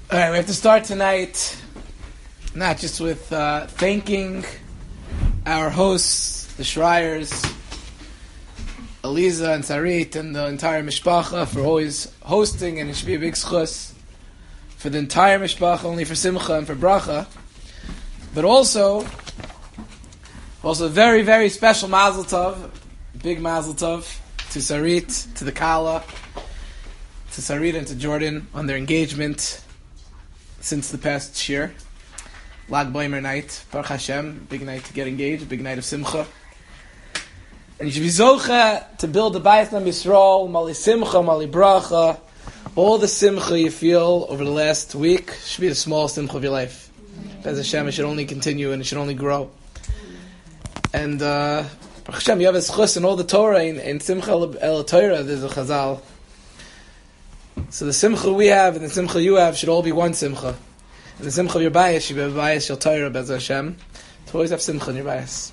All right, we have to start tonight not just with thanking our hosts, the Schreiers, Eliza and Sarit, and the entire mishpacha for always hosting, and it should be a big schus for the entire mishpacha, only for simcha and for bracha, but also very, very special mazel tov, big mazel tov to Sarit, to the Kala, to Sarit and to Jordan on their engagement since the past year. Lag Baimer night, Baruch Hashem, big night to get engaged, big night of simcha. And you should be zocha to build the Bayis Nam Yisrael, mali simcha, mali bracha. All the simcha you feel over the last week should be the small simcha of your life. Bez Hashem, it should only continue and it should only grow. And Baruch Hashem, you have a schus in all the Torah, in Simcha El Torah, there's a chazal. So the simcha we have and the simcha you have should all be one simcha. And the simcha of your bias should be a bias shel Torah, Bez Hashem. To always have simcha in your bias.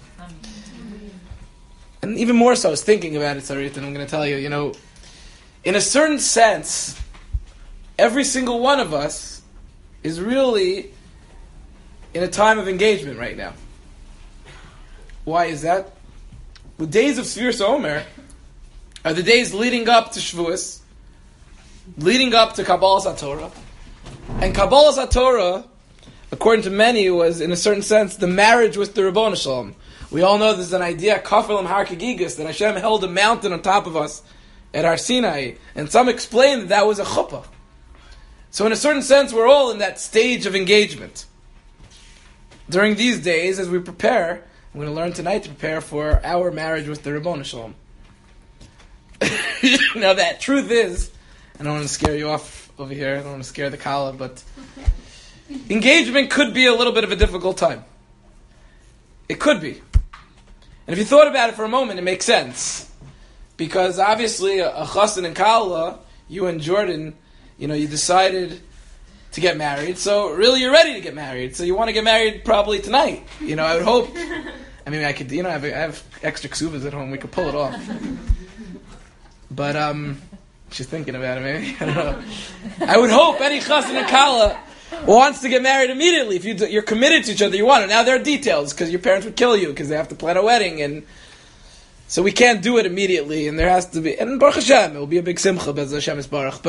And even more so, I was thinking about it, Sarit, and I'm going to tell you, in a certain sense, every single one of us is really in a time of engagement right now. Why is that? The days of Sfiras Omer are the days leading up to Shavuos, leading up to Kabbalas HaTorah. And Kabbalas HaTorah, according to many, was, in a certain sense, the marriage with the Ribbono Shel Olam. We all know there's an idea, Kafelim Har Kegigos, that Hashem held a mountain on top of us at Har Sinai. And some explain that was a chuppah. So in a certain sense, we're all in that stage of engagement. During these days, as we prepare, we're going to learn tonight to prepare for our marriage with the Ribbono Shel Olam. Now that truth is, I don't want to scare you off over here, I don't want to scare the Kala, but engagement could be a little bit of a difficult time. It could be. And if you thought about it for a moment, it makes sense. Because obviously, a chassan and Kala, you and Jordan, you decided to get married. So really, you're ready to get married. So you want to get married probably tonight. I would hope. I mean, I could. I have extra ksuvas at home. We could pull it off. But she's thinking about it. Maybe I don't know. I would hope any chassan and Kala wants to get married immediately. If you're committed to each other, you want it. Now there are details because your parents would kill you because they have to plan a wedding, and so we can't do it immediately. And there has to be. And Baruch Hashem, it will be a big simcha. Bez Hashem is Baruch,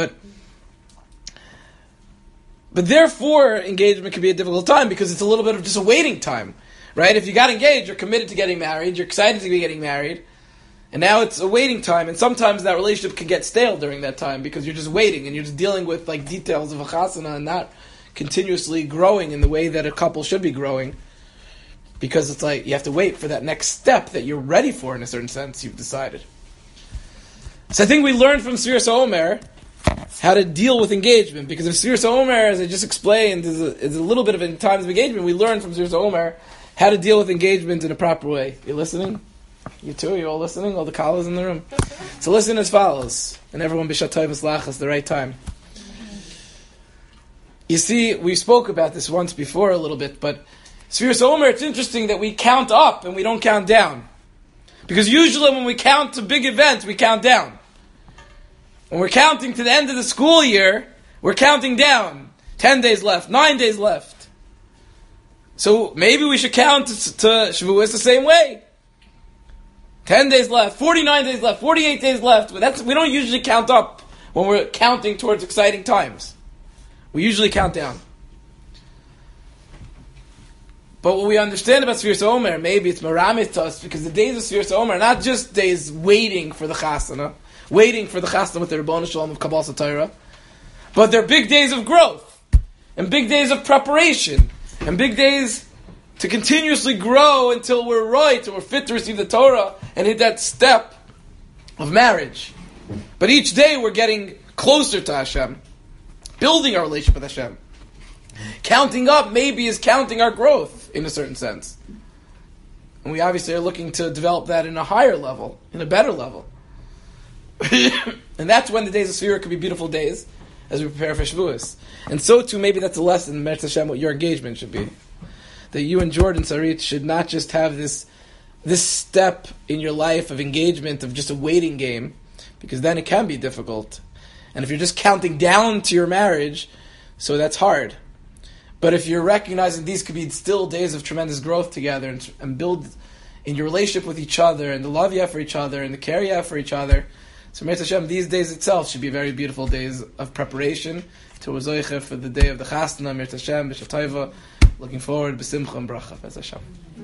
But therefore, engagement can be a difficult time because it's a little bit of just a waiting time, right? If you got engaged, you're committed to getting married, you're excited to be getting married, and now it's a waiting time, and sometimes that relationship can get stale during that time because you're just waiting and you're just dealing with details of a chasana and not continuously growing in the way that a couple should be growing, because it's you have to wait for that next step that you're ready for in a certain sense, you've decided. So I think we learned from Sfiras Omer how to deal with engagement, because if Sfiras Omer, as I just explained, is a little bit of in times of engagement, we learn from Sfiras Omer how to deal with engagement in a proper way. You listening? You too? You all listening? All the kalas in the room? So listen as follows, and everyone b'shatay v'slachas, the right time. You see, we spoke about this once before a little bit, but Sfiras Omer, it's interesting that we count up and we don't count down. Because usually when we count to big events, we count down. When we're counting to the end of the school year, we're counting down. 10 days left, 9 days left. So maybe we should count to Shavuos the same way. 10 days left, 49 days left, 48 days left. But we don't usually count up when we're counting towards exciting times. We usually count down. But what we understand about Sfiras Omer, maybe it's maramis to us, because the days of Sfiras Omer are not just days waiting for the chasana, waiting for the chasana with the Ribbono Shel Olam of Kabbalas HaTorah, but they're big days of growth, and big days of preparation, and big days to continuously grow until we're right, and we're fit to receive the Torah, and hit that step of marriage. But each day we're getting closer to Hashem, building our relationship with Hashem. Counting up maybe is counting our growth in a certain sense. And we obviously are looking to develop that in a higher level, in a better level. And that's when the days of Sfira could be beautiful days, as we prepare for Shavuos. And so too, maybe that's a lesson, Meretz Hashem, what your engagement should be. That you and Jordan, Sarit, should not just have this step in your life of engagement, of just a waiting game, because then it can be difficult. And if you're just counting down to your marriage, So that's hard. But if you're recognizing these could be still days of tremendous growth together and build in your relationship with each other and the love you have for each other and the care you have for each other, so Mir Hashem, these days itself should be very beautiful days of preparation to Zoiche for the day of the Chasna, Mir Hashem, B'Shav Tova. Looking forward, B'Simcha and Bracha, B'Ez Hashem.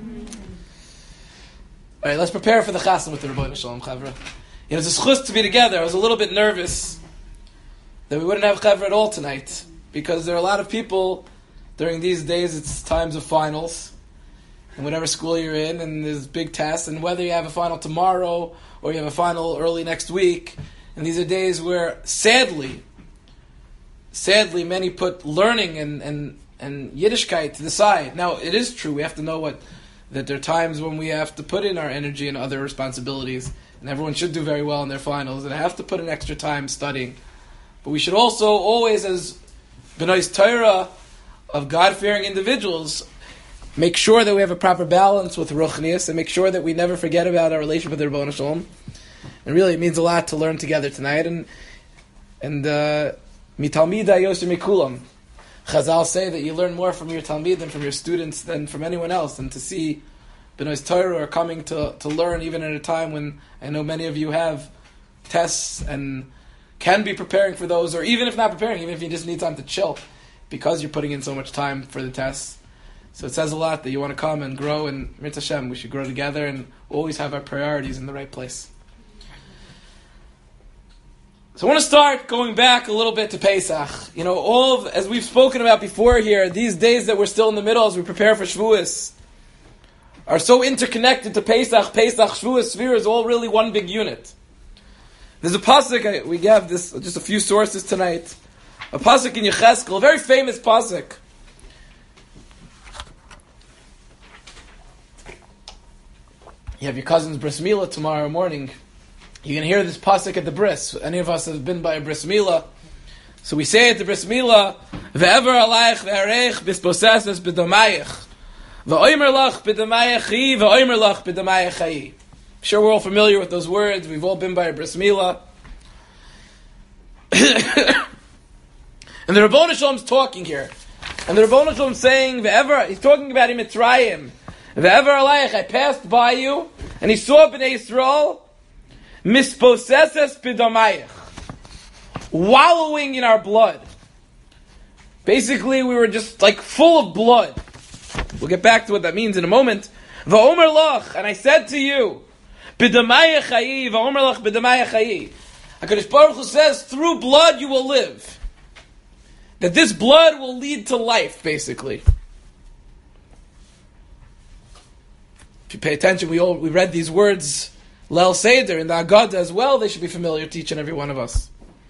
All right, let's prepare for the Chasna with the Rebbeinu Shalom, Chavra. It's a schus to be together. I was a little bit nervous that we wouldn't have Chavra at all tonight because there are a lot of people during these days. It's times of finals and whatever school you're in, and there's big tests, and whether you have a final tomorrow or you have a final early next week, and these are days where sadly many put learning and Yiddishkeit to the side. Now it is true, we have to know that there are times when we have to put in our energy and other responsibilities, and everyone should do very well in their finals, and have to put in extra time studying. But we should also always, as B'nai Torah of God-fearing individuals, make sure that we have a proper balance with Ruchnius, and make sure that we never forget about our relationship with the Rebbeinu Shalom. And really, it means a lot to learn together tonight. And mitalmida yoser mikulam. Chazal say that you learn more from your talmid and from your students than from anyone else. And to see B'nai Torah are coming to learn even at a time when I know many of you have tests and can be preparing for those, or even if not preparing, even if you just need time to chill, because you're putting in so much time for the tests. So it says a lot that you want to come and grow, and Mir Hashem, we should grow together and always have our priorities in the right place. So I want to start going back a little bit to Pesach. As we've spoken about before here, these days that we're still in the middle as we prepare for Shavuos are so interconnected to Pesach, Shavuos, Svir is all really one big unit. There's a pasuk, we have this, just a few sources tonight, a pasuk in Yecheskel, a very famous pasuk. You have your cousin's bris milah tomorrow morning. You can hear this pasuk at the bris. Any of us have been by a bris milah. So we say at the bris milah, Ve'ever alayich ve'areich bisposeses b'damayich. Ve'oimer lach b'damayich hi, ve'oimer lach b'damayich hai. I'm sure we're all familiar with those words. We've all been by a bris milah. And the Rebbeinu Shalom's talking here. And the Rebbeinu Shalom's saying, he's talking about him Mitzrayim. Ve'ever alayich, I passed by you, and he saw B'nai Yisrael, misposeses b'damayich, wallowing in our blood. Basically, we were just like full of blood. We'll get back to what that means in a moment. V'omer lach, and I said to you, b'damayich hayi, v'omer lach b'damayich hayi. HaKadosh Baruch Hu says, through blood you will live. That this blood will lead to life, basically. If you pay attention, we read these words, Leil Seder, in the Agada as well, they should be familiar to each and every one of us.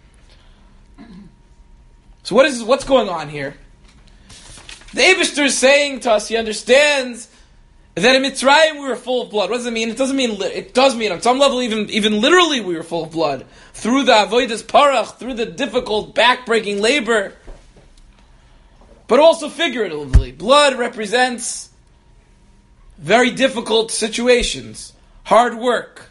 So what's going on here? The Eibishter is saying to us, he understands that in Mitzrayim we were full of blood. What does it mean? It does mean on some level, even literally we were full of blood. Through the Avodas Parach, through the difficult, back-breaking labor. But also figuratively. Blood represents very difficult situations, hard work,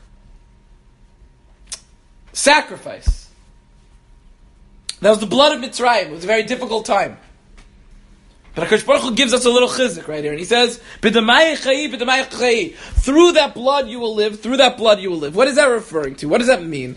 sacrifice. That was the blood of Mitzrayim. It was a very difficult time. But HaKadosh Baruch Hu gives us a little chizuk right here. And he says, B'damayich chayi, b'damayich chayi. Through that blood you will live, through that blood you will live. What is that referring to? What does that mean?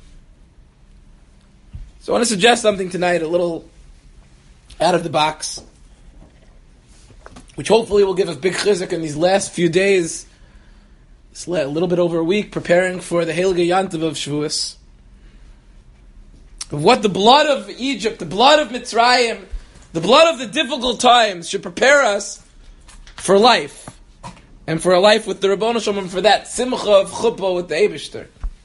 So I want to suggest something tonight, a little out of the box, which hopefully will give us big chizuk in these last few days, a little bit over a week, preparing for the Heilige Yantiv of Shavuos. Of what the blood of Egypt, the blood of Mitzrayim, the blood of the difficult times should prepare us for life. And for a life with the Rebbeinu Shalom, for that simcha of chuppah with the Eibishter.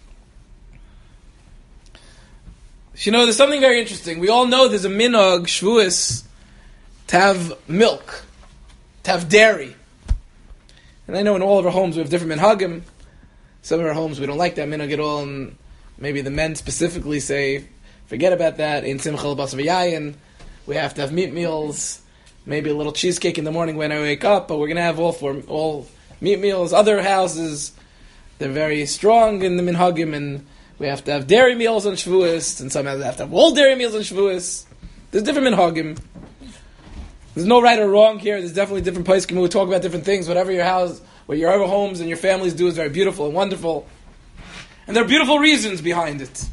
There's something very interesting. We all know there's a minhag, Shavuos, to have milk, to have dairy. And I know in all of our homes we have different minhagim. Some of our homes we don't like that minhag at all, and maybe the men specifically say, forget about that, in simcha l'bas v'yayin, we have to have meat meals, maybe a little cheesecake in the morning when I wake up, but we're going to have all meat meals. Other houses, they're very strong in the minhagim, and we have to have dairy meals on Shavuos, and some have to have all dairy meals on Shavuos. There's different minhagim. There's no right or wrong here. There's definitely different poskim who talk about different things. Whatever your house, what your other homes and your families do is very beautiful and wonderful. And there are beautiful reasons behind it.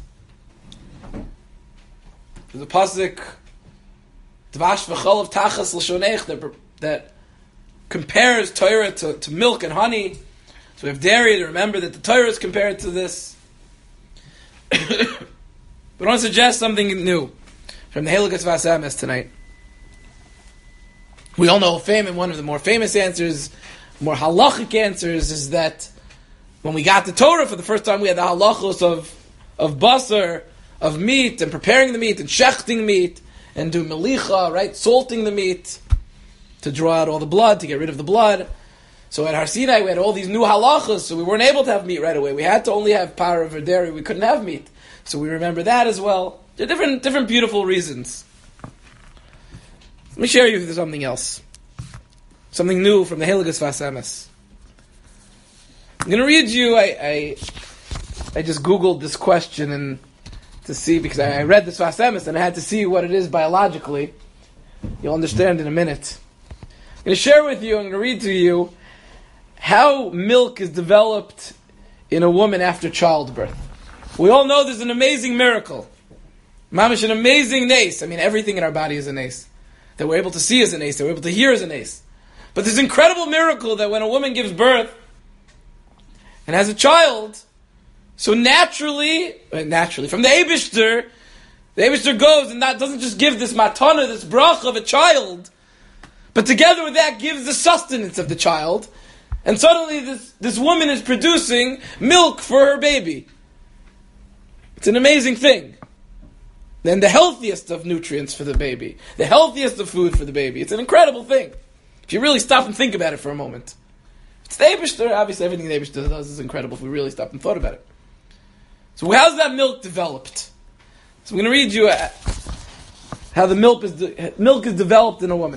There's a pasuk, Dvash v'cholav tachas l'shonech, that compares Torah to milk and honey. So we have dairy to remember that the Torah is compared to this. But I want to suggest something new from the Helikas Vasamas tonight. We all know one of the more famous answers, more halachic answers, is that when we got the Torah for the first time, we had the halachos of basar, of meat, and preparing the meat, and shechting meat, and doing melicha, right, salting the meat, to draw out all the blood, to get rid of the blood. So at Har Sinai, we had all these new halachos, so we weren't able to have meat right away. We had to only have parah or dairy. We couldn't have meat. So we remember that as well. There are different beautiful reasons. Let me share you with something else. Something new from the Heligas Vasamas. I'm going to read you, I just Googled this question and to see, because I read this Vasamas and I had to see what it is biologically. You'll understand in a minute. I'm going to share with you, I'm going to read to you how milk is developed in a woman after childbirth. We all know there's an amazing miracle. Mamish, an amazing nace. I mean, everything in our body is a nace. That we're able to see is a nace, that we're able to hear is a nace. But there's an incredible miracle that when a woman gives birth and has a child, so naturally, from the Eibishter goes and that doesn't just give this matana, this bracha of a child, but together with that gives the sustenance of the child. And suddenly this woman is producing milk for her baby. It's an amazing thing. Then the healthiest of nutrients for the baby. The healthiest of food for the baby. It's an incredible thing. If you really stop and think about it for a moment. It's the Eibishter. Obviously everything the Eibishter does is incredible if we really stop and thought about it. So how's that milk developed? So I'm going to read you how the milk is developed in a woman.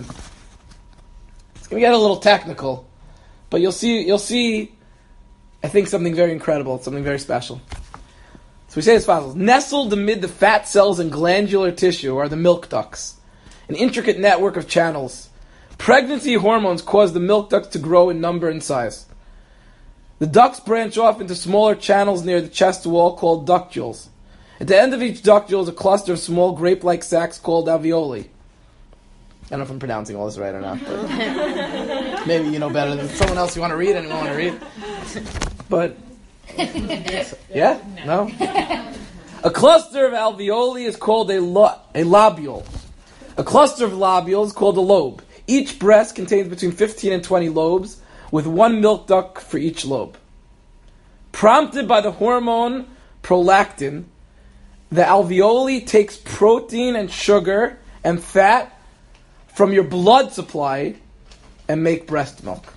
It's going to get a little technical. But you'll see, I think, something very incredible, something very special. So we say as follows: nestled amid the fat cells and glandular tissue are the milk ducts, an intricate network of channels. Pregnancy hormones cause the milk ducts to grow in number and size. The ducts branch off into smaller channels near the chest wall called ductules. At the end of each ductule is a cluster of small grape-like sacs called alveoli. I don't know if I'm pronouncing all this right or not, but maybe you know better than someone else you want to read. Anyone want to read? But, yeah? No? A cluster of alveoli is called a lobule. A cluster of lobules called a lobe. Each breast contains between 15 and 20 lobes, with one milk duct for each lobe. Prompted by the hormone prolactin, the alveoli takes protein and sugar and fat from your blood supply and make breast milk.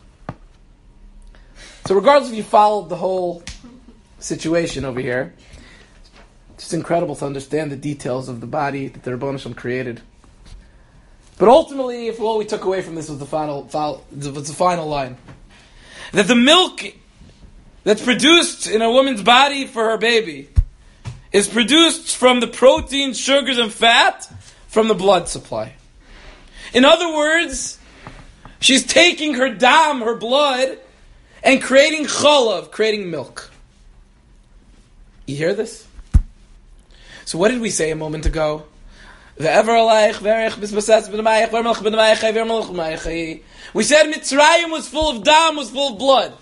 So regardless if you followed the whole situation over here, it's just incredible to understand the details of the body that the Rebbeinu Shalom created. But ultimately, if all we took away from this was the final line, that the milk that's produced in a woman's body for her baby is produced from the protein, sugars, and fat from the blood supply. In other words, she's taking her dam, her blood, and creating chalav, creating milk. You hear this? So what did we say a moment ago? We said Mitzrayim was full of dam, was full of blood.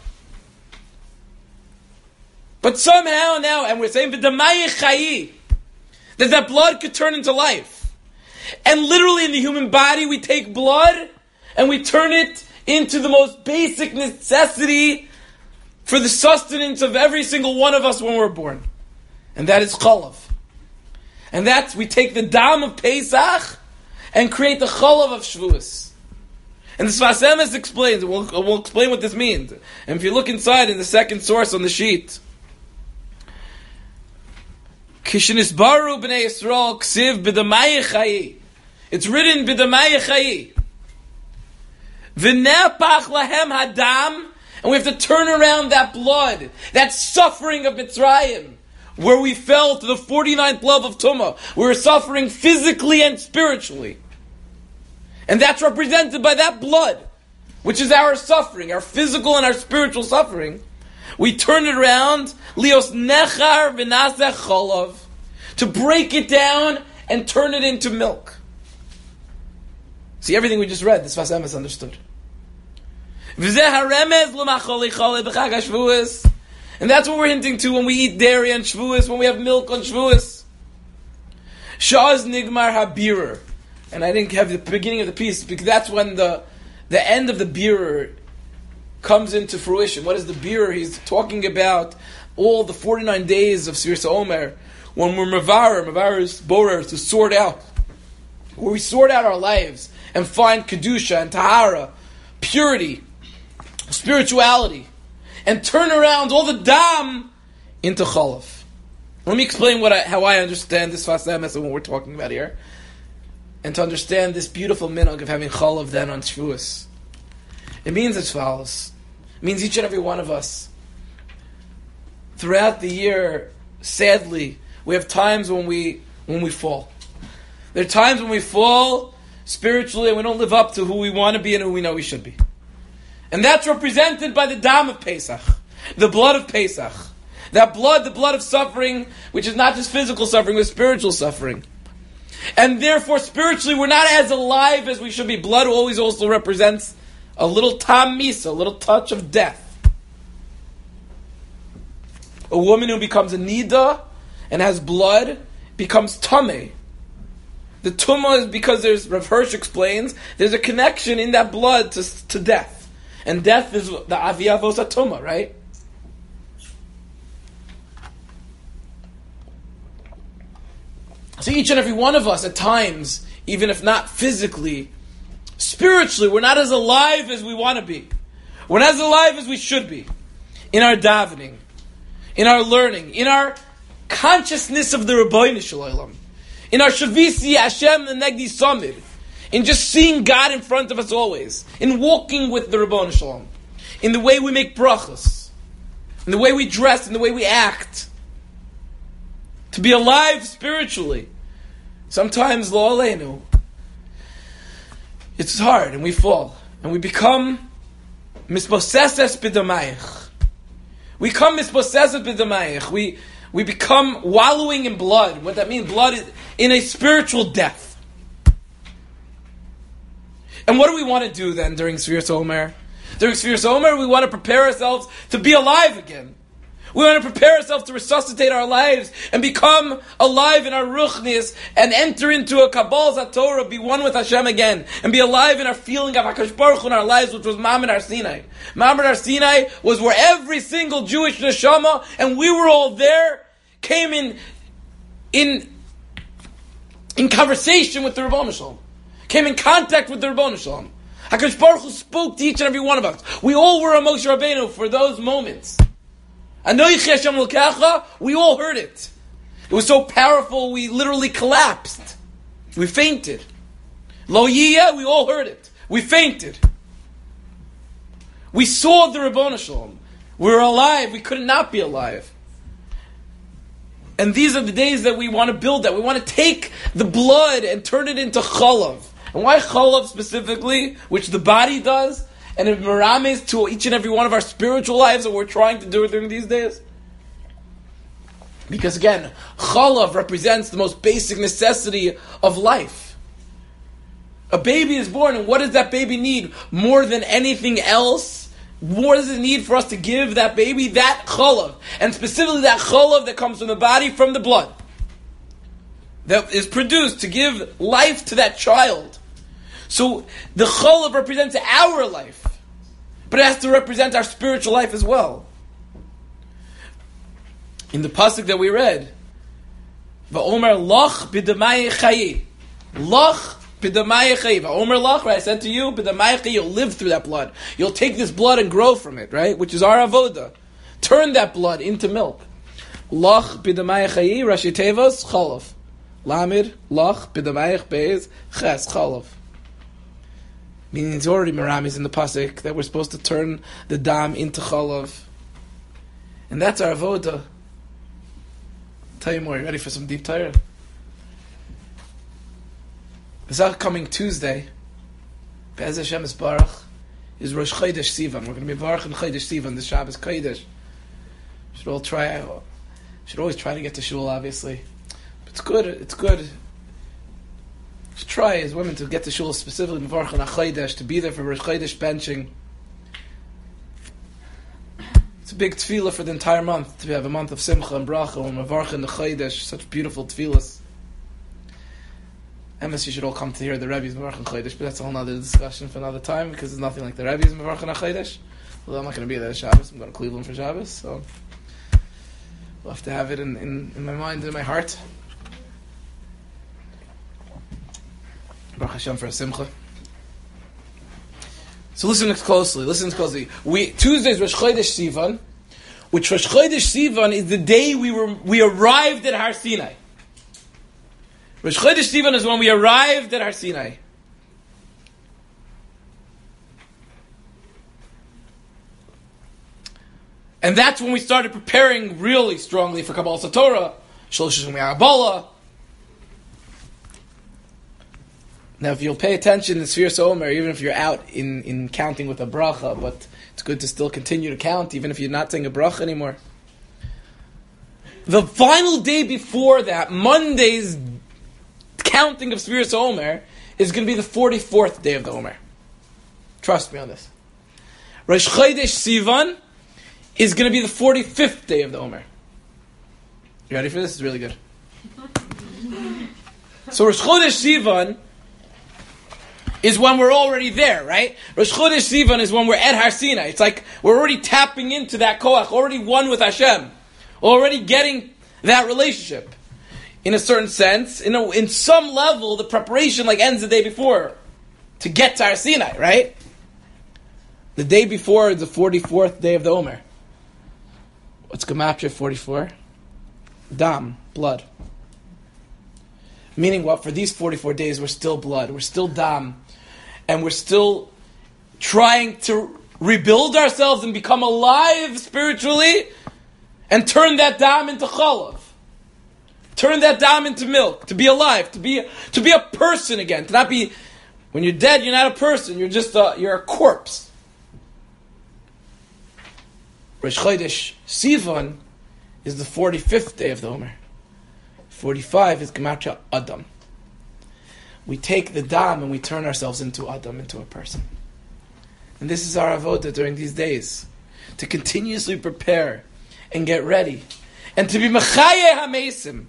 But somehow now, and we're saying that that blood could turn into life. And literally in the human body, we take blood and we turn it into the most basic necessity for the sustenance of every single one of us when we're born. And that is chalav. And that's, we take the dam of Pesach and create the chalav of Shavuos. And the Sfas Emes explains, we'll explain what this means. And if you look inside in the second source on the sheet, Kishinisbaru b'nei Yisrael ksiv b'damai chayi. It's written b'damai chayi. V'nepach lahem hadam, and we have to turn around that blood, that suffering of Mitzrayim. where we fell to the 49th level of Tumah. We were suffering physically and spiritually. And that's represented by that blood, which is our suffering, our physical and our spiritual suffering. We turn it around, lios nechar v'naseh cholav, to break it down and turn it into milk. See, everything we just read, the Sfas Emes understood. And that's what we're hinting to when we eat dairy on Shavuos, when we have milk on Shavuos. Shaz nigmar habirer. And I didn't have the beginning of the piece, because that's when the end of the birer comes into fruition. What is the birer? He's talking about all the 49 days of Sfiras Omer, when we're Mavar is borer, to sort out. Where we sort out our lives and find Kedusha and Tahara, purity, spirituality, and turn around all the dam into Chalav. Let me explain how I understand this Sfas Emes and what we're talking about here, and to understand this beautiful minhag of having Chalav then on Shavuos. It means as follows. It means each and every one of us, throughout the year, sadly, we have times when we fall. There are times when we fall spiritually and we don't live up to who we want to be and who we know we should be. And that's represented by the dam of Pesach, the blood of Pesach. That blood, the blood of suffering, which is not just physical suffering, but spiritual suffering. And therefore, spiritually, we're not as alive as we should be. Blood always also represents a little tam misa, a little touch of death. A woman who becomes a nida and has blood becomes tameh. The tumah is because Rav Hirsch explains, there's a connection in that blood to death. And death is the aviyavos tumah, right? So each and every one of us at times, even if not physically, spiritually, we're not as alive as we want to be. We're not as alive as we should be. In our davening, in our learning, in our consciousness of the Rebbeinu Shalom, in our Shavisi Hashem the Negdi Samid, in just seeing God in front of us always, in walking with the Rebbeinu Shalom, in the way we make brachas, in the way we dress, in the way we act, to be alive spiritually. Sometimes, lo aleinu, it's hard and we fall. And we become misposeses b'damayich. We become misposeses b'damayich. We become wallowing in blood. What that means, blood is in a spiritual death. And what do we want to do then during Sfiras Omer? During Sfiras Omer, we want to prepare ourselves to be alive again. We want to prepare ourselves to resuscitate our lives and become alive in our ruchnis and enter into a Kabbalah Torah, be one with Hashem again, and be alive in our feeling of HaKadosh Baruch Hu in our lives, which was Ma'amad Har Sinai. Ma'amad Har Sinai was where every single Jewish neshama, and we were all there, came in conversation with the Rebbeinu Shalom, came in contact with the Rebbeinu Shalom. HaKadosh Baruch Hu spoke to each and every one of us. We all were a Moshe Rabbeinu for those moments. Anoichi Hashem Elokecha, we all heard it. It was so powerful, we literally collapsed. We fainted. Lo Yiyah, we all heard it. We fainted. We saw the Rebbeinu Shalom. We were alive. We could not be alive. And these are the days that we want to build that. We want to take the blood and turn it into chalav. And why chalav specifically, which the body does, and it merames to each and every one of our spiritual lives that we're trying to do during these days? Because again, chalav represents the most basic necessity of life. A baby is born, and what does that baby need more than anything else? What does it need for us to give that baby? That chalav. And specifically that chalav that comes from the body, from the blood, that is produced to give life to that child. So the chalav represents our life, but it has to represent our spiritual life as well. In the pasuk that we read, Va'omer lach b'damai chayi, lach b'damai chayi, Va'omer lach, right? I said to you, b'damai chayi, you'll live through that blood. You'll take this blood and grow from it, right? Which is our avoda. Turn that blood into milk. Lach b'damai chayi, Rashi Tevos, chalav. Lamid, lach b'damai beis, ches, chalav. Meaning it's already meramis in the pasuk that we're supposed to turn the dam into chalav. And that's our avoda. Tell you more. You ready for some deep Torah? This upcoming Tuesday, Be'ez Hashem Baruch, is Rosh Chodesh Sivan. We're going to be Baruch in Chodesh Sivan, the Shabbos Kodesh. Should all try. Should always try to get to shul, obviously. But it's good. It's good. Should try as women to get to shul, specifically Baruch in Chodesh, to be there for Rosh Chodesh benching. It's a big tefillah for the entire month, to have a month of simcha and bracha and Mavarch in the Chodesh, such beautiful tefillahs. Emes, you should all come to hear the Rebbe's Mavarch in Chodesh, but that's a whole other discussion for another time, because there's nothing like the Rebbe's Mavarch in Chodesh. Well, I'm not going to be there Shabbos, I'm going to Cleveland for Shabbos, so we'll have to have it in my mind and in my heart. Baruch Hashem for a simcha. So listen closely. Tuesday's Rosh Chodesh Sivan, which Rosh Chodesh Sivan is the day we arrived at Har Sinai. Rosh Chodesh Sivan is when we arrived at Har Sinai. And that's when we started preparing really strongly for Kabbalah Satorah, Shlosh Shemei Abala. Now, if you'll pay attention in Sfiras Omer, even if you're out in counting with a bracha, but it's good to still continue to count, even if you're not saying a bracha anymore. The final day before that, Monday's counting of Sfiras Omer, is going to be the 44th day of the Omer. Trust me on this. Rosh Chodesh Sivan is going to be the 45th day of the Omer. You ready for this? It's really good. So Rosh Chodesh Sivan is when we're already there, right? Rosh Chodesh Sivan is when we're at Har Sinai. It's like we're already tapping into that koach, already one with Hashem, already getting that relationship. In a certain sense, in some level, the preparation ends the day before to get to Har Sinai, right? The day before is the 44th day of the Omer. What's Gematria 44? Dam, blood. Meaning what? For these 44 days, we're still blood, we're still dam, and we're still trying to rebuild ourselves and become alive spiritually, and turn that dam into chalav, turn that dam into milk, to be alive, to be a person again, to not be. When you're dead, you're not a person. You're just you're a corpse. Rosh Chodesh Sivan is the 45th day of the Omer. 45 is Gematria Adam. We take the dam and we turn ourselves into Adam, into a person. And this is our avodah during these days, to continuously prepare and get ready, and to be Mechaye HaMeisim,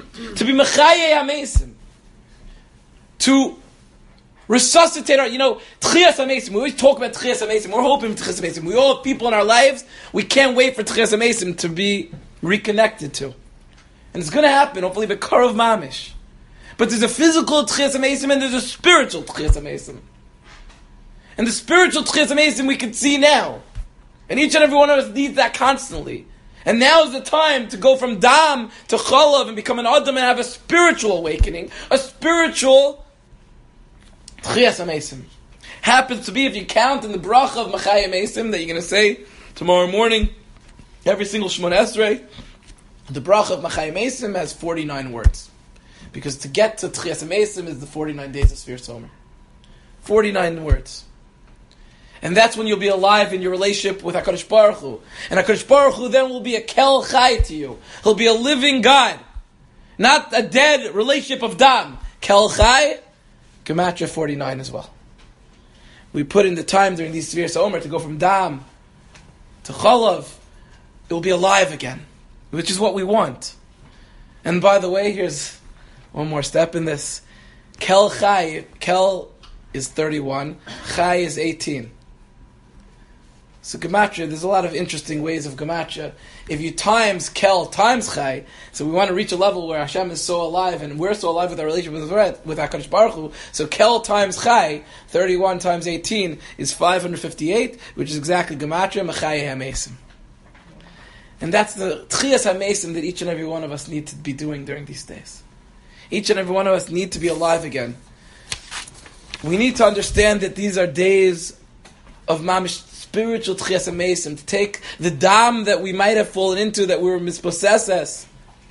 to resuscitate our, Tchias HaMeisim. We always talk about Tchias HaMeisim. We're hoping for Tchias HaMeisim. We all have people in our lives. We can't wait for Tchias HaMeisim to be reconnected to. And it's going to happen, hopefully, B'Karov Mamish. But there's a physical Tchias HaMeisim and there's a spiritual Tchias HaMeisim. And the spiritual Tchias HaMeisim we can see now. And each and every one of us needs that constantly. And now is the time to go from Dam to Chalav and become an Adam and have a spiritual awakening. A spiritual Tchias HaMeisim. Happens to be, if you count in the bracha of Machai HaMeisim that you're going to say tomorrow morning, every single Shemona Esrei, the bracha of Machai HaMeisim has 49 words. Because to get to Tchias HaMeisim is the 49 days of Sfiras Omer. 49 words. And that's when you'll be alive in your relationship with HaKadosh Baruch Hu. And HaKadosh Baruch Hu then will be a Kel Chai to you. He'll be a living God. Not a dead relationship of Dam. Kel Chai, Gematria 49 as well. We put in the time during these Sfiras Omer to go from Dam to Chalav. It will be alive again. Which is what we want. And by the way, here's one more step in this. Kel Chai, Kel is 31, Chai is 18. So Gematria, there's a lot of interesting ways of Gematria. If you times Kel times Chai, so we want to reach a level where Hashem is so alive and we're so alive with our relationship with HaKadosh Baruch Hu. So Kel times Chai, 31 times 18 is 558, which is exactly Gematria Machai HaMeisim. And that's the Tchias HaMeisim that each and every one of us need to be doing during these days. Each and every one of us need to be alive again. We need to understand that these are days of mamish spiritual Tchias HaMeisim, to take the dam that we might have fallen into, that we were mispossessed,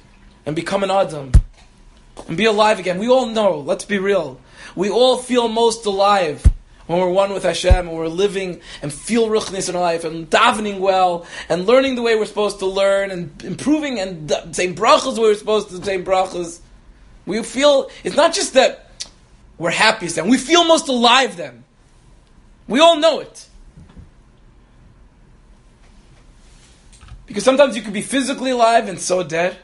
and become an Adam and be alive again. We all know, let's be real, we all feel most alive when we're one with Hashem, when we're living and feel ruchnis in our life, and davening well, and learning the way we're supposed to learn, and improving and saying brachas the way we're supposed to say brachas. We feel, it's not just that we're happiest then, we feel most alive then. We all know it. Because sometimes you can be physically alive and so dead.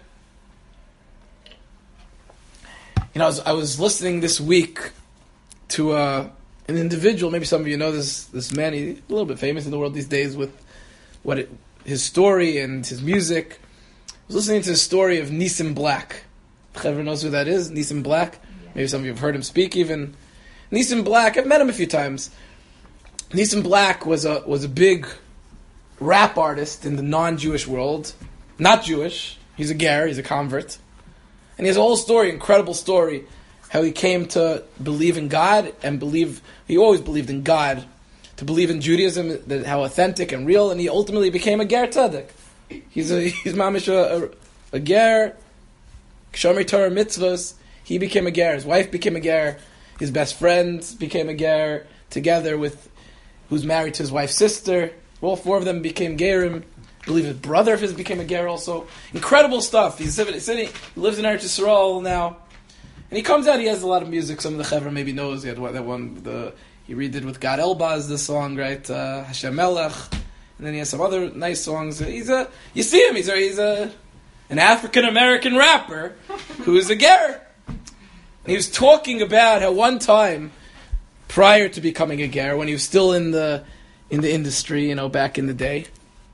You know, I was listening this week to an individual, maybe some of you know this man, he's a little bit famous in the world these days with his story and his music. I was listening to the story of Nissim Black. Everyone knows who that is, Nissim Black. Maybe some of you have heard him speak even. Nissim Black, I've met him a few times. Nissim Black was a big rap artist in the non-Jewish world. Not Jewish. He's a ger, he's a convert. And he has a whole story, incredible story, how he came to believe in God and he always believed in God, to believe in Judaism, how authentic and real, and he ultimately became a ger tzaddik. He's mamish a ger, Shomer Torah mitzvahs. He became a ger, his wife became a ger, his best friend became a ger, together with, who's married to his wife's sister. All four of them became gerim. I believe his brother of his became a ger also. Incredible stuff. He lives in Eretz Yisrael now. And he comes out, he has a lot of music. Some of the chevra maybe knows. He had that one, he redid with Gad Elbaz, the song, right? Hashem Melech. And then he has some other nice songs. You see him, he's an African-American rapper who's a ger. And he was talking about how one time, prior to becoming a ger, when he was still in the industry, you know, back in the day,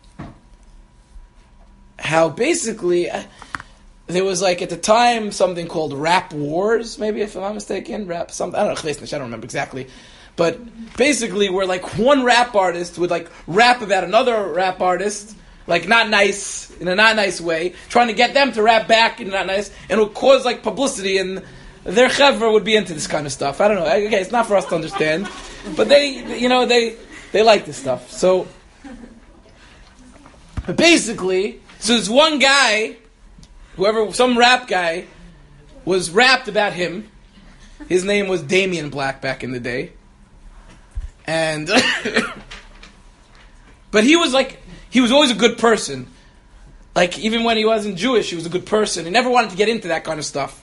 how basically there was like at the time something called rap wars, maybe if I'm not mistaken, I don't know, I don't remember exactly, but basically where like one rap artist would like rap about another rap artist, like in a not nice way, trying to get them to rap back in a not nice, and it would cause like publicity, and their chevra would be into this kind of stuff. I don't know. Okay, it's not for us to understand, but they like this stuff. So, but basically, so this one guy, some rap guy, was rapped about him. His name was Damian Black back in the day. And, but he was always a good person. Like, even when he wasn't Jewish, he was a good person. He never wanted to get into that kind of stuff.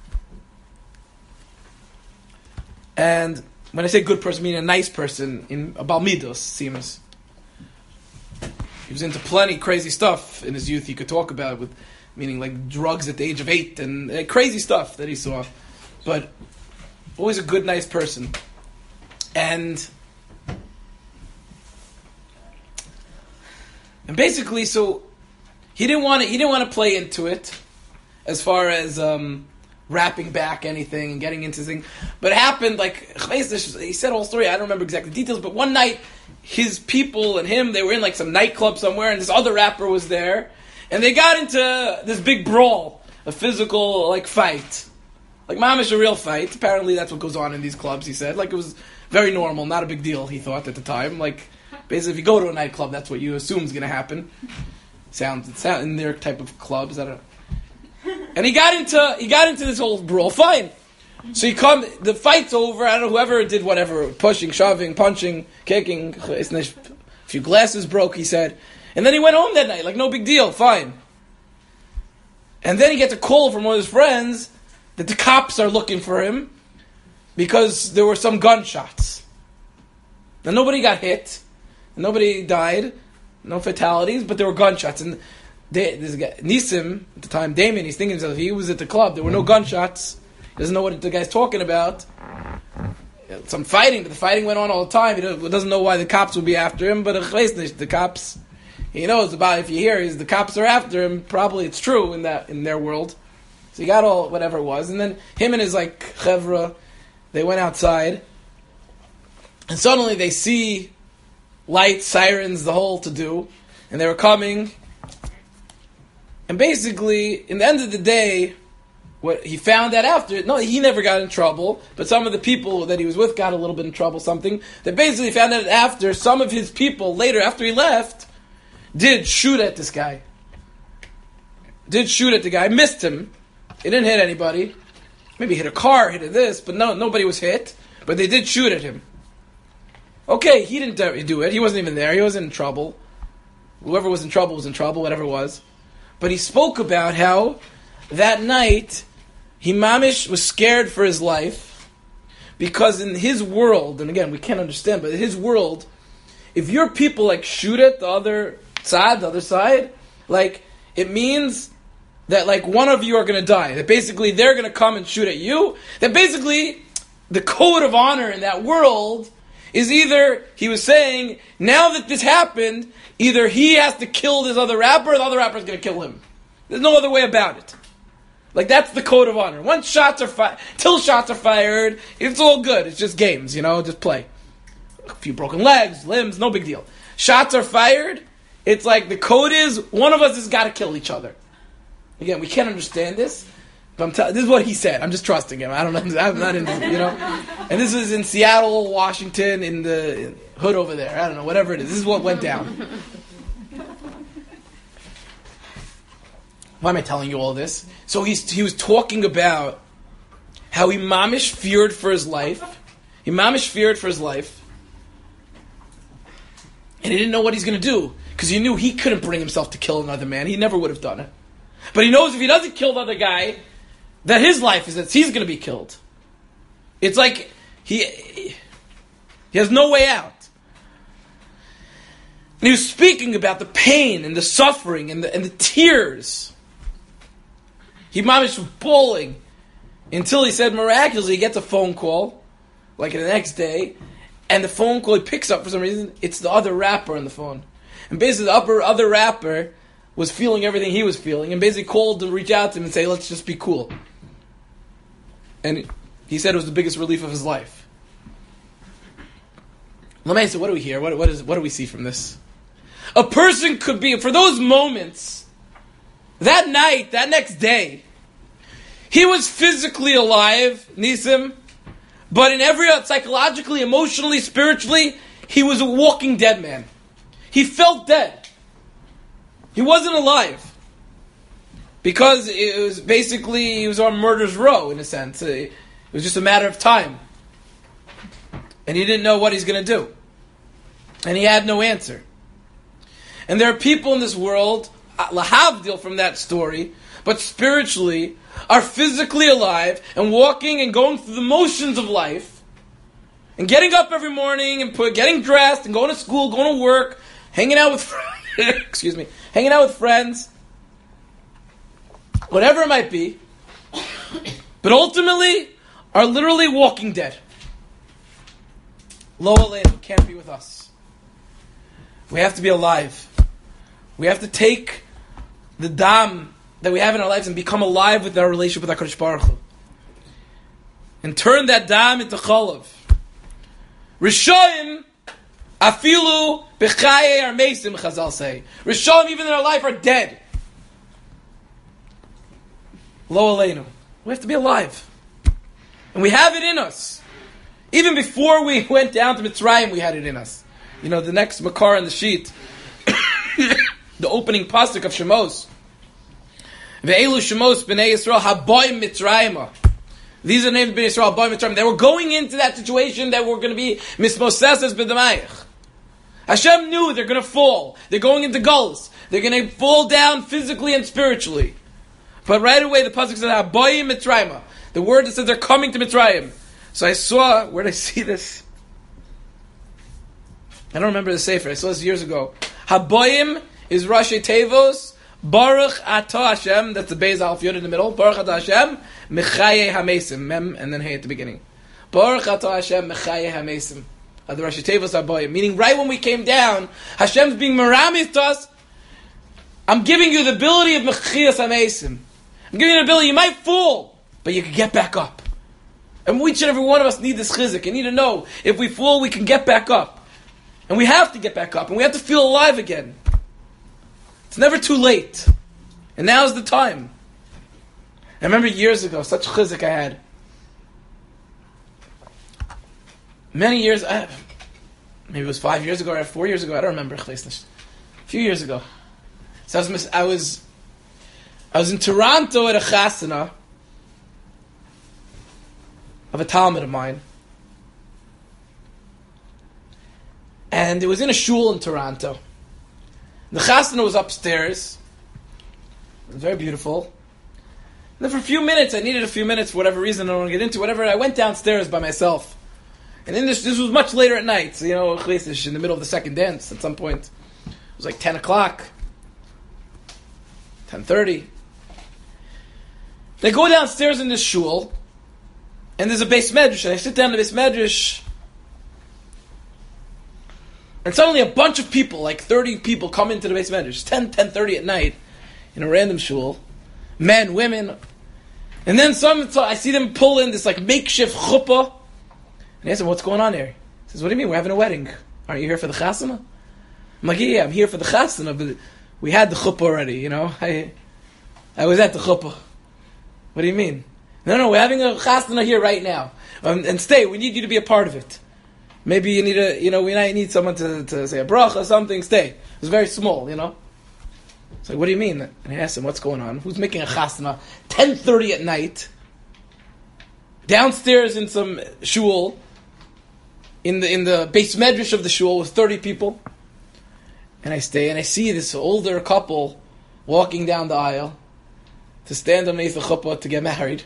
And when I say good person, I mean a nice person, in a Balmidos, seems. He was into plenty crazy stuff in his youth he could talk about, with meaning like drugs at the age of 8 and crazy stuff that he saw. But always a good, nice person. And basically, so he didn't want to play into it as far as rapping back anything and getting into things. But it happened, like, he said a whole story, I don't remember exact details, but one night, his people and him, they were in like some nightclub somewhere, and this other rapper was there, and they got into this big brawl, a physical, like, fight. Like, mamish, a real fight. Apparently that's what goes on in these clubs, he said. Like, it was very normal, not a big deal, he thought at the time. Like, basically, if you go to a nightclub, that's what you assume is going to happen. Sounds in their type of clubs, I don't know. And he got into this whole brawl. Fine. So the fight's over. I don't know, whoever did whatever, pushing, shoving, punching, kicking. A few glasses broke, he said. And then he went home that night, like no big deal, fine. And then he gets a call from one of his friends that the cops are looking for him because there were some gunshots. Now nobody got hit, nobody died, no fatalities, but there were gunshots. And this guy, Nissim, at the time, Damien, he's thinking to himself, he was at the club, there were no gunshots, he doesn't know what the guy's talking about. Some fighting, but the fighting went on all the time, he doesn't know why the cops would be after him, but the cops, he knows about, if you hear, the cops are after him, probably it's true in their world. So he got all, whatever it was, and then him and his, like, chevra, they went outside, and suddenly they see lights, sirens, the whole to-do, and they were coming. And basically, in the end of the day, what he found out after, no, he never got in trouble, but some of the people that he was with got a little bit in trouble, something, that basically found out after, some of his people, later, after he left, did shoot at this guy. did shoot at the guy, missed him. It didn't hit anybody. Maybe hit a car, hit this, but nobody was hit. But they did shoot at him. Okay, he didn't do it. He wasn't even there. He wasn't in trouble. Whoever was in trouble, whatever it was. But he spoke about how that night, he mamish was scared for his life because in his world, and again, we can't understand, but in his world, if your people like shoot at the other side, like it means that like one of you are going to die. That basically they're going to come and shoot at you. That basically the code of honor in that world is either, he was saying, now that this happened, either he has to kill this other rapper or the other rapper is going to kill him. There's no other way about it. Like that's the code of honor. Once shots are fired, till shots are fired, it's all good. It's just games, just play. A few broken legs, limbs, no big deal. Shots are fired, it's like the code is, one of us has got to kill each other. Again, we can't understand this, but this is what he said. I'm just trusting him. I don't know. I'm not in, And this is in Seattle, Washington, in the hood over there. I don't know, whatever it is. This is what went down. Why am I telling you all this? So he was talking about how Imamish feared for his life. Imamish feared for his life. And he didn't know what he's going to do. Because he knew he couldn't bring himself to kill another man. He never would have done it. But he knows if he doesn't kill the other guy, that his life is that he's going to be killed. It's like he has no way out. And he was speaking about the pain and the suffering and the tears. He was bawling until he said miraculously he gets a phone call, like the next day, and the phone call he picks up for some reason, it's the other rapper on the phone. And basically the other rapper was feeling everything he was feeling, and basically called to reach out to him and say, let's just be cool. And he said it was the biggest relief of his life. Lamesa, what do we hear? What do we see from this? A person could be, for those moments, that night, that next day, he was physically alive, Nisim, but in every, psychologically, emotionally, spiritually, he was a walking dead man. He felt dead. He wasn't alive. Because it was basically, he was on murder's row, in a sense. It was just a matter of time. And he didn't know what he's going to do. And he had no answer. And there are people in this world, lahavdil from that story, but spiritually, are physically alive and walking and going through the motions of life and getting up every morning and getting dressed and going to school, going to work, hanging out with hanging out with friends, whatever it might be, but ultimately are literally walking dead. Lo Aleinu can't be with us. We have to be alive. We have to take the dam that we have in our lives and become alive with our relationship with HaKadosh Baruch Hu. And turn that dam into chalav. Rishoim afilu b'chaye armeisim, Chazal say. Rishoim, even in our life, are dead. Lo Aleinu. We have to be alive. And we have it in us. Even before we went down to Mitzrayim, we had it in us. The next makar in the sheet, the opening pasuk of Shemos. Ve'elu Shemos b'nei Yisrael haboim Mitzrayim. These are named b'nei Yisrael haboim Mitzrayim. They were going into that situation that were going to be mismosesas b'damayich. Hashem knew they're going to fall. They're going into gulls. They're going to fall down physically and spiritually. But right away the pasuk says haboim Mitzrayim. The word that says they're coming to Mitzrayim. So I saw, where did I see this? I don't remember the sefer. I saw this years ago. Haboim is Rashi Tevos, Baruch Atah Hashem, that's the Beis Alf Yod in the middle, Baruch Atah Hashem, Mechaye HaMesim, Mem, and then Hey at the beginning. Baruch Atah Hashem, Mechaye HaMesim. The Rashi Tevos Haboim. Meaning right when we came down, Hashem's being meramis to us, I'm giving you the ability of Mechiyas HaMesim. I'm giving you the ability, you might fall, but you can get back up. And each and every one of us need this chizik. You need to know, if we fall, we can get back up. And we have to get back up, and we have to feel alive again. It's never too late. And now's the time. I remember years ago, such chizik I had. Many years, maybe it was 5 years ago or 4 years ago, I don't remember. A few years ago. So I was in Toronto at a chasana of a talmid of mine. And it was in a shul in Toronto. The chasana was upstairs. It was very beautiful. And then for a few minutes, I needed a few minutes for whatever reason, I don't want to get into whatever, I went downstairs by myself. And in this was much later at night, so, in the middle of the second dance at some point. It was like 10 o'clock, 10:30. They go downstairs in this shul, and there's a beis medrash, and I sit down in the beis medrash, and suddenly a bunch of people, like 30 people, come into the beis medrash, 10:30 at night, in a random shul, men, women, and then I see them pull in this like makeshift chuppah, and I ask him, what's going on here? He says, what do you mean, we're having a wedding? Aren't you here for the chasana? I'm like, yeah, I'm here for the chasana, but we had the chuppah already, I was at the chuppah. What do you mean? No, we're having a chasana here right now. And stay, we need you to be a part of it. Maybe you need we might need someone to say a bracha or something, stay. It was very small, It's like, what do you mean? And I asked him, what's going on? Who's making a chasana? 10:30 at night, downstairs in some shul, in the beis medrash of the shul with 30 people. And I stay, and I see this older couple walking down the aisle to stand underneath the chuppah to get married.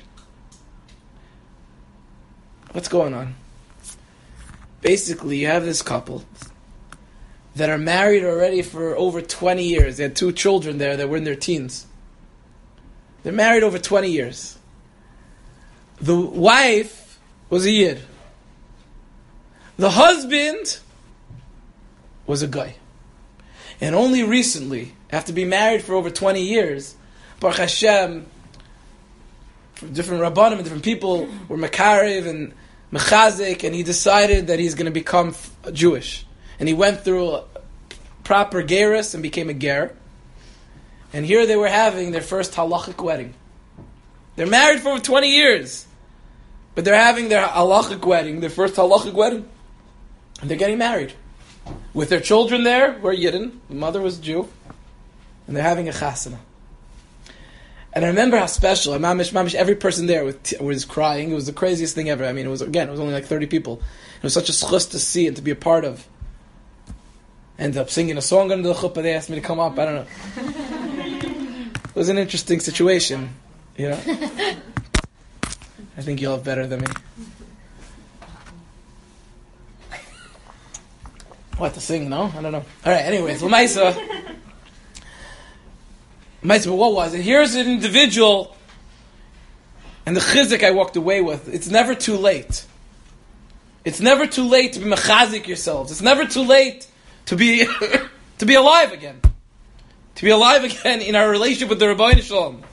What's going on? Basically, you have this couple that are married already for over 20 years. They had 2 children there that were in their teens. They're married over 20 years. The wife was a Yid. The husband was a guy. And only recently, after being married for over 20 years, Baruch Hashem, different rabbanim and different people were makarev and mechazik, and he decided that he's going to become Jewish. And he went through a proper gerus and became a ger. And here they were having their first halachic wedding. They're married for over 20 years, but they're having their halachic wedding, their first halachic wedding. And they're getting married. With their children there, were Yidden, the mother was Jew, and they're having a chasana. And I remember how special, mamish, every person there was crying. It was the craziest thing ever. It was only like 30 people. It was such a schus to see and to be a part of. Ended up singing a song under the chuppah. They asked me to come up. I don't know. It was an interesting situation, I think you'll have better than me. What to sing? No, I don't know. All right. Anyways, Maisa, what was it? Here's an individual, and the chizik I walked away with. It's never too late. It's never too late to be mechazik yourselves. It's never too late to be to be alive again. To be alive again in our relationship with the Rebbeinu Shalom.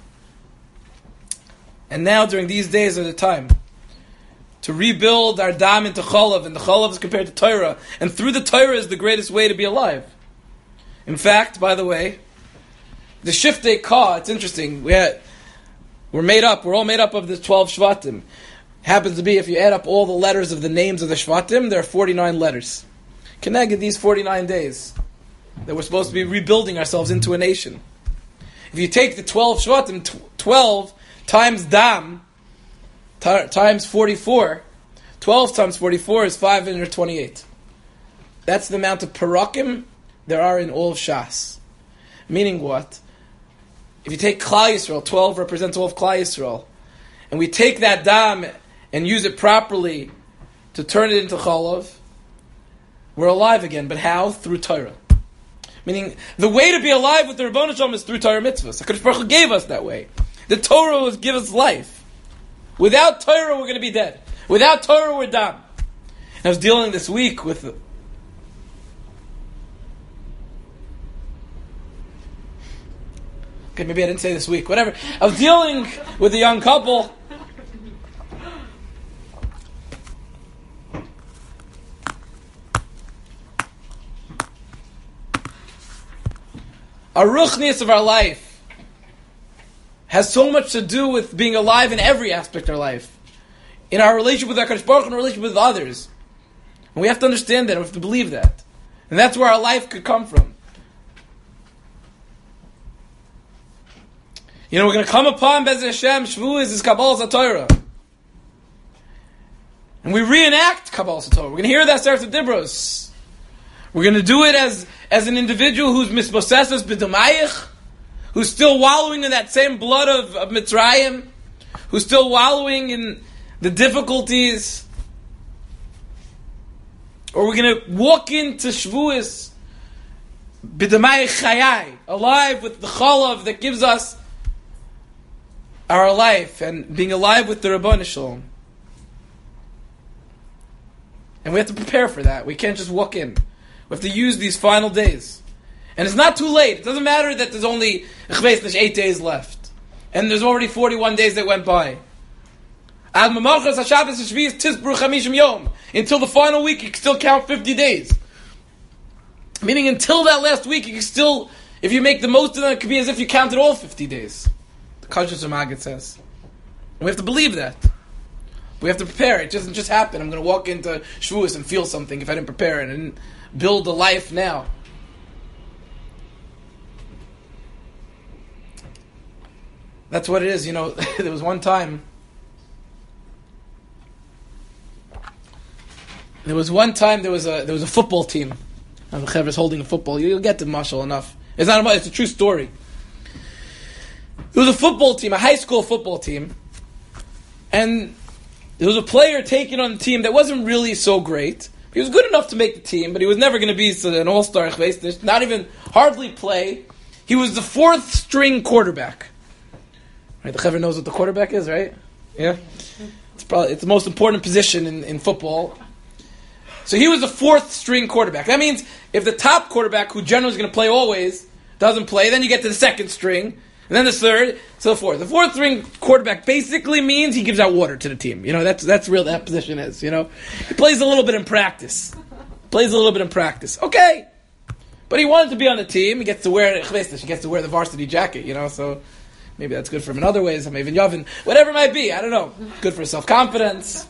And now, during these days, are the time to rebuild our dam into chalav, and the chalav is compared to Torah, and through the Torah is the greatest way to be alive. In fact, by the way, the Shiftei Ka, it's interesting, we're all made up of the 12 Shvatim. Happens to be, if you add up all the letters of the names of the Shvatim, there are 49 letters. Connected these 49 days that we're supposed to be rebuilding ourselves into a nation. If you take the 12 Shvatim, 12 times dam, times 44, 12 times 44 is 528. That's the amount of parakim there are in all of Shas. Meaning what? If you take Klal Yisrael, 12 represents all of Klal Yisrael, and we take that dam and use it properly to turn it into chalav, we're alive again. But how? Through Torah. Meaning, the way to be alive with the Rebbeinu Shalom is through Torah mitzvahs. HaKadosh Baruch Hu gave us that way. The Torah will give us life. Without Torah, we're going to be dead. Without Torah, we're done. And I was dealing this week with... Okay, maybe I didn't say this week. Whatever. I was dealing with a young couple. Our ruchnius of our life has so much to do with being alive in every aspect of our life. In our relationship with HaKadosh Baruch Hu and our relationship with others. And we have to understand that, we have to believe that. And that's where our life could come from. We're going to come upon Bez Hashem, Shavuos is Kabbalas HaTorah. And we reenact Kabbalas HaTorah. We're going to hear that Aseret Dibros. We're going to do it as an individual who's mispossesses b'damayich, who's still wallowing in that same blood of Mitzrayim, who's still wallowing in the difficulties. Or we're going to walk into Shavuos b'damayich chayai, alive with the chalav that gives us our life, and being alive with the Rabbanu Shalom. And we have to prepare for that. We can't just walk in. We have to use these final days. And it's not too late. It doesn't matter that there's only 8 days left. And there's already 41 days that went by. Until the final week, you can still count 50 days. Meaning until that last week, you can still, if you make the most of them, it could be as if you counted all 50 days. The Kashrus Maggid says. And we have to believe that. We have to prepare. It doesn't just happen. I'm going to walk into Shavuos and feel something if I didn't prepare it and build a life now. That's what it is. There was one time. There was a football team. The Chaver is holding a football. You'll get to mashal enough. It's not about. It's a true story. There was a football team, a high school football team, and there was a player taken on the team that wasn't really so great. He was good enough to make the team, but he was never going to be an all-star. Not even hardly play. He was the 4th string quarterback. Right, the Chaver knows what the quarterback is, right? Yeah, it's the most important position in football. So he was the 4th string quarterback. That means if the top quarterback, who generally is going to play always, doesn't play, then you get to the 2nd string, and then the 3rd, so the 4th. The 4th string quarterback basically means he gives out water to the team. That's real. That position is. He plays a little bit in practice. Okay, but he wanted to be on the team. He gets to wear the varsity jacket. So maybe that's good for him in other ways. Maybe Yavin, whatever it might be. I don't know. Good for self-confidence.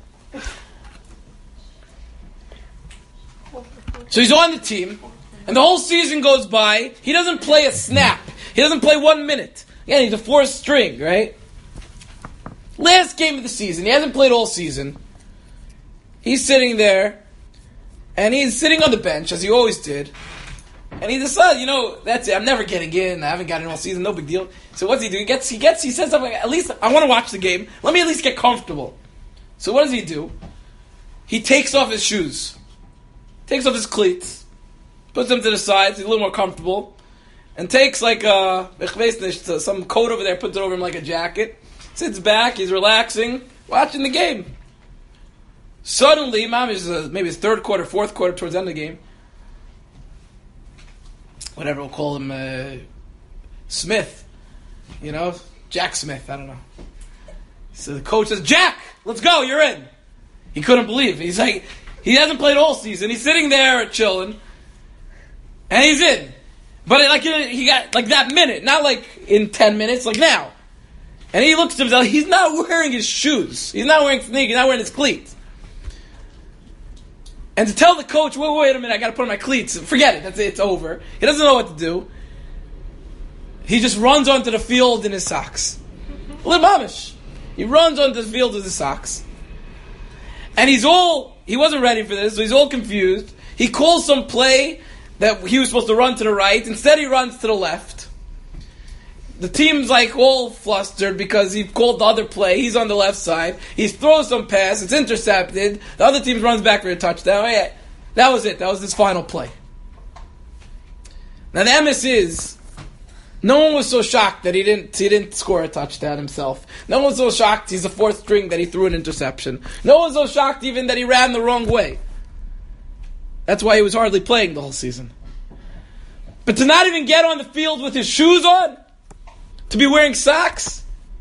So he's on the team, and the whole season goes by. He doesn't play a snap. He doesn't play 1 minute. Again, he's a 4th string, right? Last game of the season. He hasn't played all season. He's sitting there, and he's sitting on the bench, as he always did. And he decides, that's it. I'm never getting in. I haven't gotten all season. No big deal. So what's he do? He says something like, at least I want to watch the game. Let me at least get comfortable. So what does he do? He takes off his shoes. Takes off his cleats, puts them to the sides, he's a little more comfortable, and takes some coat over there, puts it over him like a jacket, sits back, he's relaxing, watching the game. Suddenly, maybe his 3rd quarter, 4th quarter, towards the end of the game, whatever we'll call him, Smith, Jack Smith, I don't know. So the coach says, "Jack, let's go, you're in." He couldn't believe it. He's like, he hasn't played all season. He's sitting there chilling, and he's in. But he got that minute, not in 10 minutes, now. And he looks to himself. He's not wearing his shoes. He's not wearing sneakers. He's not wearing his cleats. And to tell the coach, wait a minute, I got to put on my cleats. Forget it. That's it. It's over. He doesn't know what to do. He just runs onto the field in his socks. Little mamish. He runs onto the field with his socks. And he wasn't ready for this, so he's all confused. He calls some play that he was supposed to run to the right. Instead, he runs to the left. The team's all flustered because he called the other play. He's on the left side. He throws some pass. It's intercepted. The other team runs back for a touchdown. Yeah, that was it. That was his final play. Now, the emes is, no one was so shocked that he didn't score a touchdown himself. No one was so shocked he's the 4th string that he threw an interception. No one was so shocked even that he ran the wrong way. That's why he was hardly playing the whole season. But to not even get on the field with his shoes on, to be wearing socks,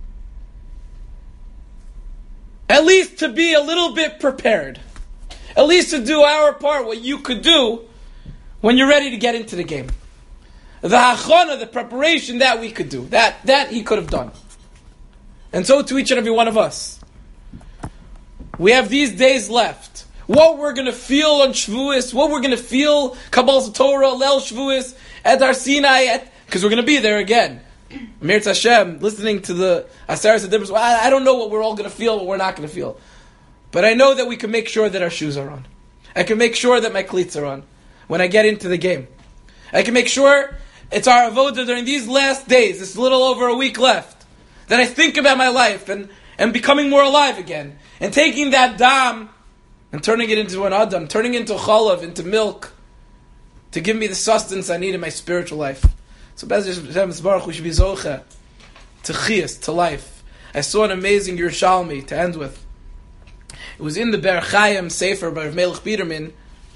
at least to be a little bit prepared. At least to do our part, what you could do when you're ready to get into the game. The hachana, the preparation that we could do, that he could have done. And so to each and every one of us. We have these days left. What we're going to feel on Shavuos, what we're going to feel, Kabbalas HaTorah, Leil Shavuos, at Har Sinai, because we're going to be there again. Mirz Hashem, listening to the Aseres HaDibros, I don't know what we're all going to feel, what we're not going to feel. But I know that we can make sure that our shoes are on. I can make sure that my cleats are on when I get into the game. I can make sure it's our avodah during these last days, this little over a week left, that I think about my life and becoming more alive again. And taking that dam and turning it into an adam, turning it into chalav, into milk, to give me the sustenance I need in my spiritual life. So Bez Hashem Baruch, we should be zoche to chiyas, to life. I saw an amazing Yerushalmi to end with. It was in the Ber Chaim Sefer by Rav Melech Biderman.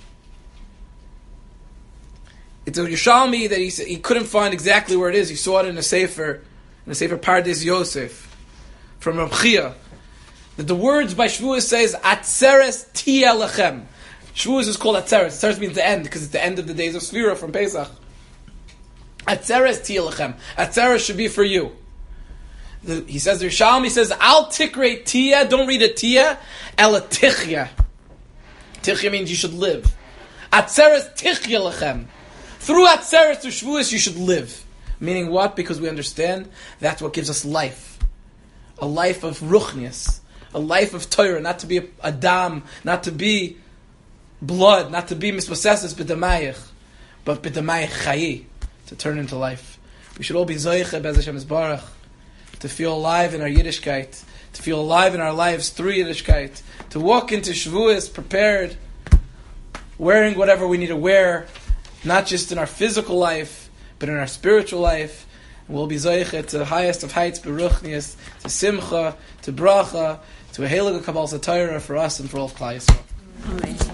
It's a Yerushalmi that he couldn't find exactly where it is. He saw it in a Sefer Pardes Yosef from Rav Chia. That the words by Shavuos says Atzeres Tia Lechem. Shavuos is called Atzeres. Atzeres means the end because it's the end of the days of Sfira from Pesach. Atzeres Tia Lechem. Atzeres should be for you. He says, the Yerushalmi says, Al Tikrei Tia, don't read a Tia, Ela Tichya. Tichya means you should live. Atzeres Tichya Lechem. Through Atzeres to Shavuos you should live. Meaning what? Because we understand that's what gives us life. A life of ruchnius. A life of Torah, not to be a dam, not to be blood, not to be mispossesses b'damayich, but b'damayich chayi, to turn into life. We should all be zoiche Bez Hashem Yisbarach, to feel alive in our Yiddishkeit, to feel alive in our lives through Yiddishkeit, to walk into Shavuos prepared, wearing whatever we need to wear, not just in our physical life, but in our spiritual life. And we'll be zoiche to the highest of heights, beruchnius, to simcha, to bracha, to a heilige Kabbalah Torah for us and for all of Klal Yisrael. Amen.